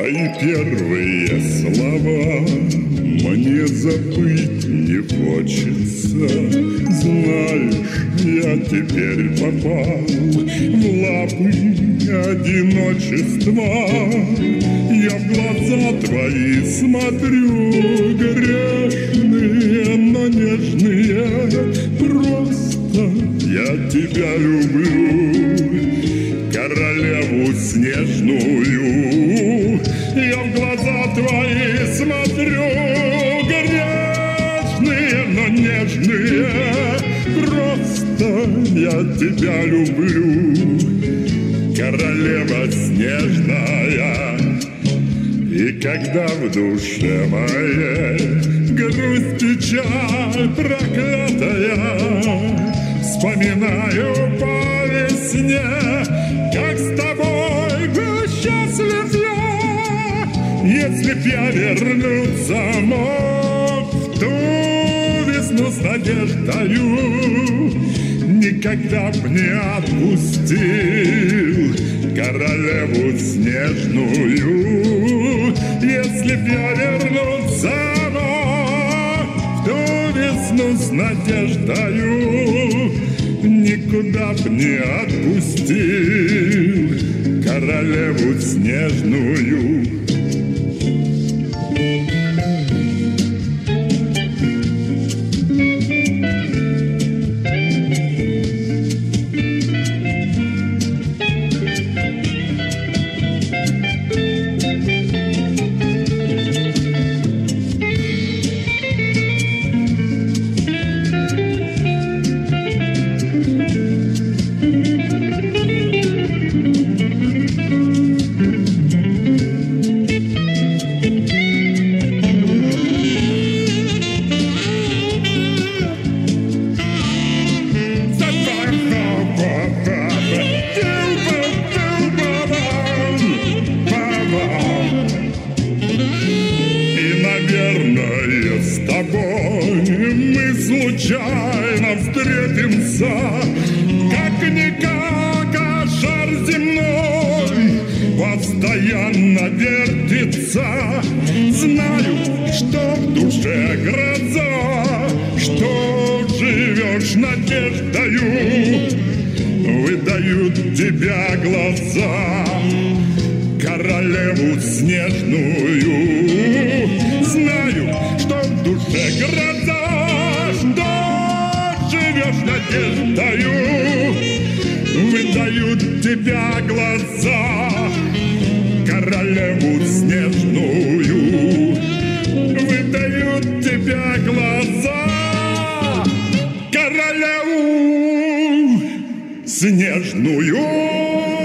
Твои первые слова мне забыть не хочется. Знаешь, я теперь попал в лапы одиночества. Я в глаза твои смотрю, грешные, но нежные. Просто я тебя люблю, королеву снежную. Я в глаза твои смотрю, грешные, но нежные. Просто я тебя люблю, королева снежная. И когда в душе моей грусть, печаль проклятая, вспоминаю по весне, как с тобой был счастлив я. Если б я вернуться мог в ту весну с надеждою, никогда б не отпустил королеву снежную. Если б я вернуться мог в ту весну с надеждою, никуда б не отпустил королеву снежную. Случайно встретимся, как-никак, а шар земной постоянно вертится. Знаю, что в душе гроза, что живешь надеждою, выдают тебя глаза, королеву снежную. Знаю, что в душе гроза, живешь надеждою, выдают тебя глаза, королеву снежную. Выдают тебя глаза, королеву снежную.